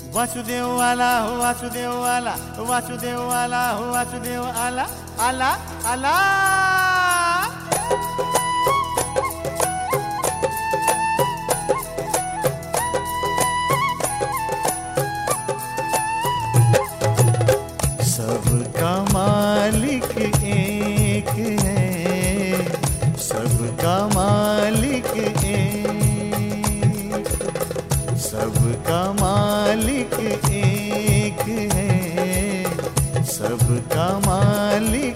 वासुदेव वाला हो वासुदेव वाला, वासुदेव वाला हो वासुदेव आला आला आला। सबका मालिक एक है, सबका मालिक एक, सबका मालिक एक है, सबका मालिक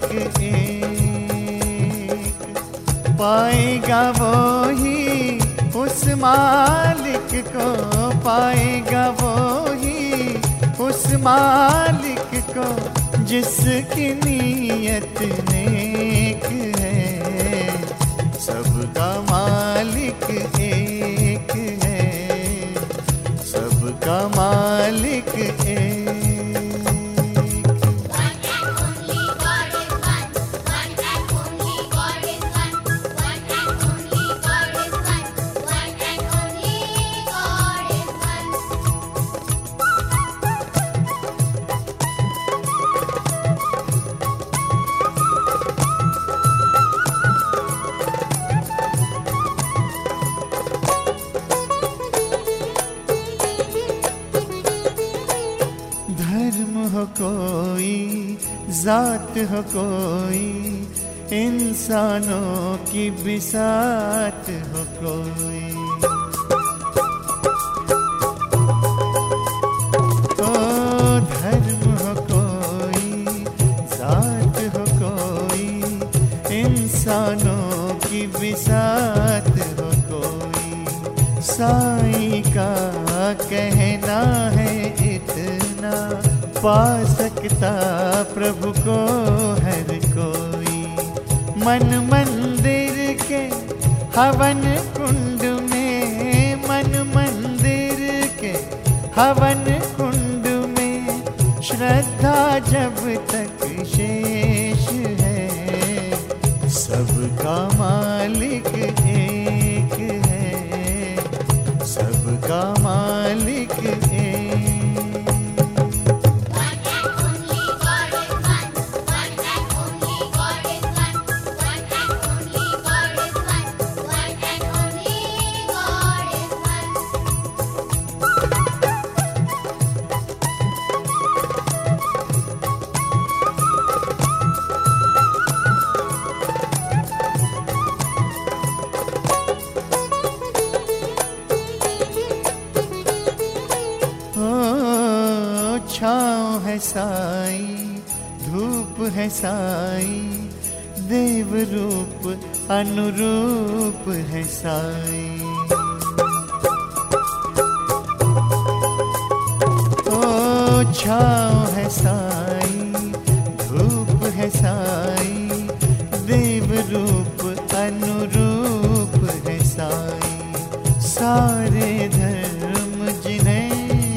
एक। पाएगा वो ही उस मालिक को, पाएगा वो ही उस मालिक को जिसकी नीयत नेक है। सबका मालिक एक है, सबका मालिक एक। धर्म हो कोई, जात हो कोई, इंसानों की बिसात हो कोई। ओ धर्म हो कोई, जात हो कोई, इंसानों की बिसात हो कोई। साईं का कहना है इतना, पा सकता प्रभु को हर कोई। मन मंदिर के हवन कुंड में, मन मंदिर के हवन कुंड में, श्रद्धा जब तक शेष है। सबका मालिक एक है, सबका मालिक एक। छाँव है साई, धूप है साई, देव रूप अनुरूप है साई। ओ छाँव है साई, धूप है साई, देव रूप अनुरूप है साई। सारे धर्म जिन्हें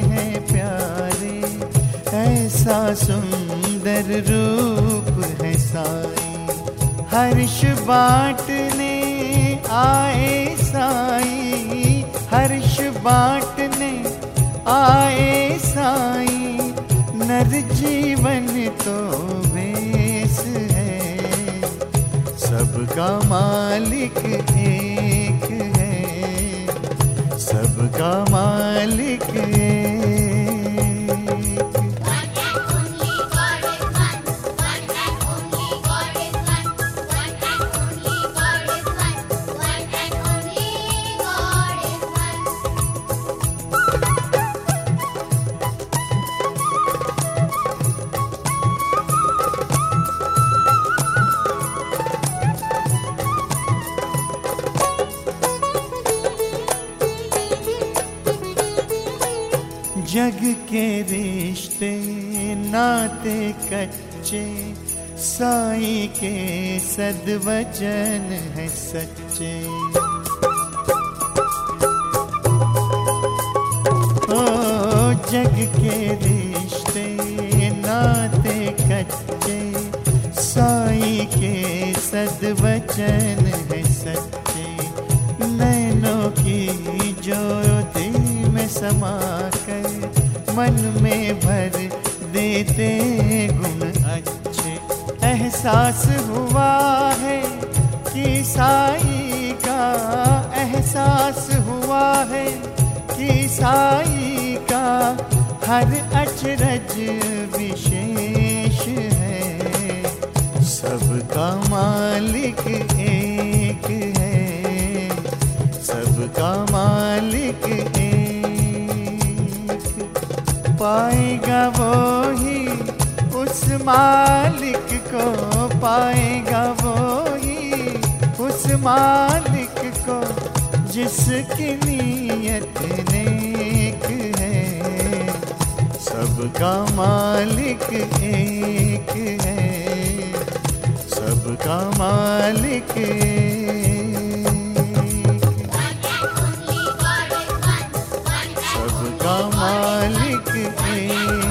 ऐसा सुंदर रूप है साई। हर्ष बांटने आए साई, हर्ष बांटने आए साई। नर जीवन तो बेस है, सबका मालिक एक है, सबका मालिक एक। जग के रिश्ते नाते कच्चे, साईं के सद्वचन है सच्चे। ओ जग के रिश्ते नाते कच्चे, साईं के सद्वचन है सच्चे। नैनों की ज्योति में समा कर मन में भर देते गुण अच्छे। एहसास हुआ है कि साईं का, एहसास हुआ है कि साईं का हर अचरज विशेष है। सबका मालिक एक है, सबका मालिक एक। पाएगा वो ही उस मालिक को, पाएगा वो ही उस मालिक को जिसकी नीयत नेक है। सबका मालिक एक है, सबका मालिक एक, सबका मालिक एक।